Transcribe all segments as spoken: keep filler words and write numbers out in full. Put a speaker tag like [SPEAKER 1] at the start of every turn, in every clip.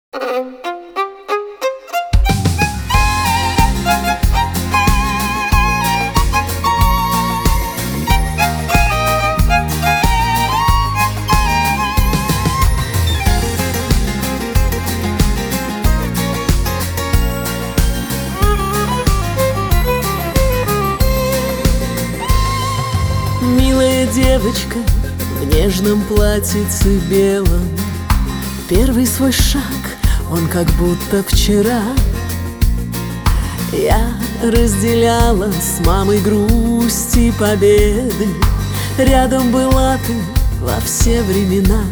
[SPEAKER 1] Милая девочка в нежном платьице белом, первый свой шаг, он как будто вчера. Я разделяла с мамой грусть и победы, рядом была ты во все времена.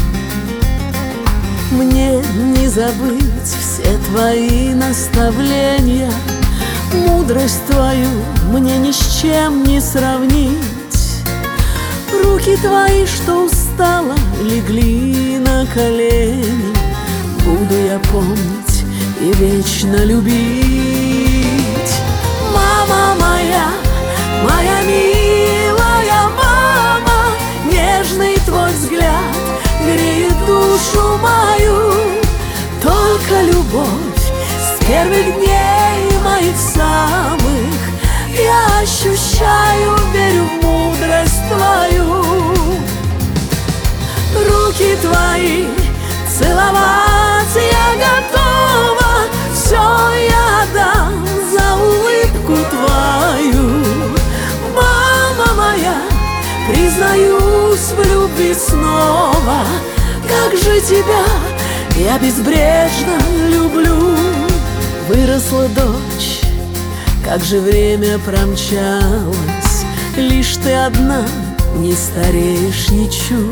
[SPEAKER 1] Мне не забыть все твои наставления, мудрость твою мне ни с чем не сравнить. Руки твои, что устало, легли на колени, буду я помнить и вечно любить. Мама моя, моя милая мама, нежный твой взгляд греет душу мою. Только любовь с первых дней моих самых я ощущаю, верю в мудрость твою. Руки твои целовать я готова, все я отдам за улыбку твою. Мама моя, признаюсь в любви снова, как же тебя я безбрежно люблю. Выросла дочь, как же время промчалось, лишь ты одна, не стареешь ничуть.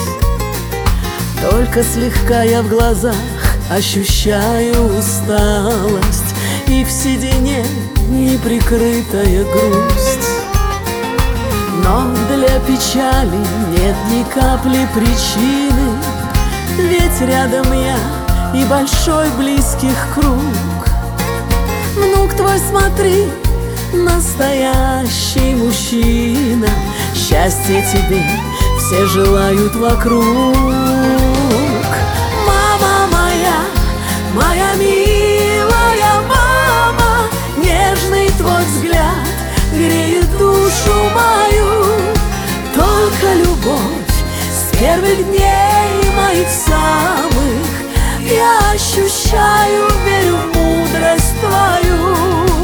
[SPEAKER 1] Только слегка я в глазах ощущаю усталость, и в седине неприкрытая грусть. Но для печали нет ни капли причины, ведь рядом я и большой близких круг. Внук твой, смотри, настоящий мужчина, счастье тебе все желают вокруг. Мама моя, моя милая мама, нежный твой взгляд греет душу мою. Только любовь с первых дней моих самых я ощущаю, верю в мудрость твою.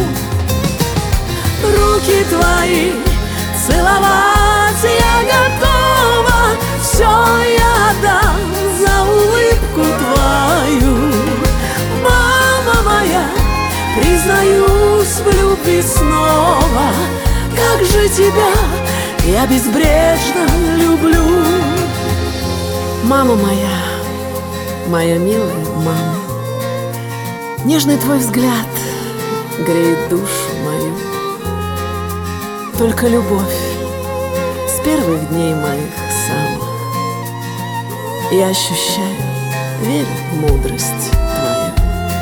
[SPEAKER 1] Руки твои целовать я готова, все я отдам за улыбку твою. Мама моя, признаюсь в любви снова, как же тебя я безбрежно люблю. Мама моя, моя милая мама, нежный твой взгляд греет душу мою. Только любовь с первых дней моих самых я ощущаю, верю в мудрость твою.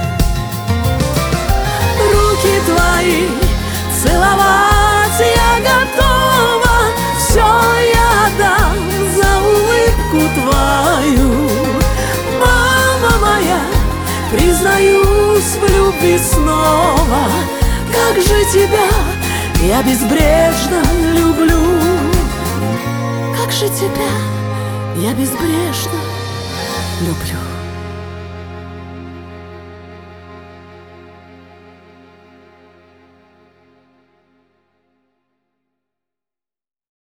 [SPEAKER 1] Руки твои целовать я готова, все я отдам за улыбку твою. Мама моя, признаюсь в любви снова, как же тебя я безбрежно люблю. Как же тебя я безбрежно люблю.